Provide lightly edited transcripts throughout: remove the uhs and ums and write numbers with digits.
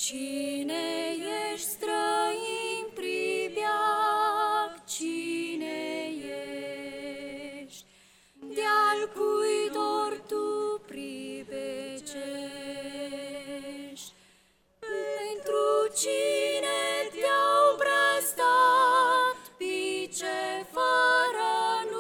Cine ești, străin pribeag, cine ești? De-al cui dor tu pribecești? Pentru cine te-au brăzdat pice fără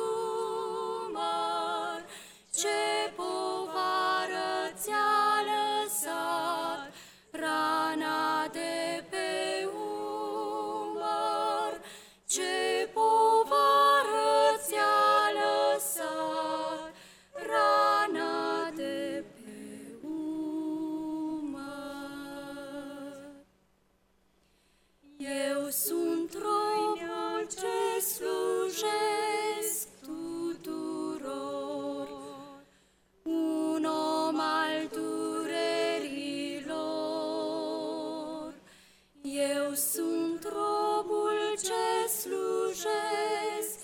număr? Ce povară ți-a lăsat rana de pe umăr? Ce povară ți-a lăsat rana de pe umăr? Eu sunt robul ce slujesc tuturor, un om al durerilor. Eu sunt robul ce slujesc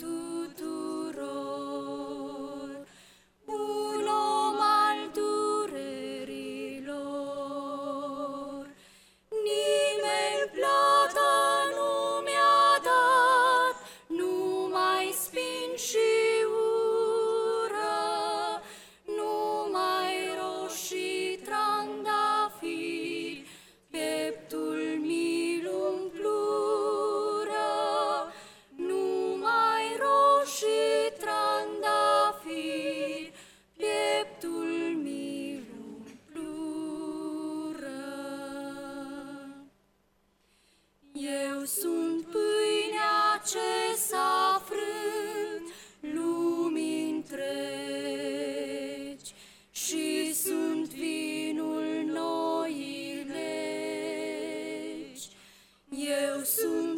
tuturor, un om al durerilor. Nimeni plată nu mi-a dat, numai spin și ură, numai roșii trandafiri, pieptul mi-l umplură, numai roșii trandafiri, pieptul mi-l umplură. Eu sunt pâinea ce s-a frânt lumii întregi și sunt vinul noii legi. Eu sunt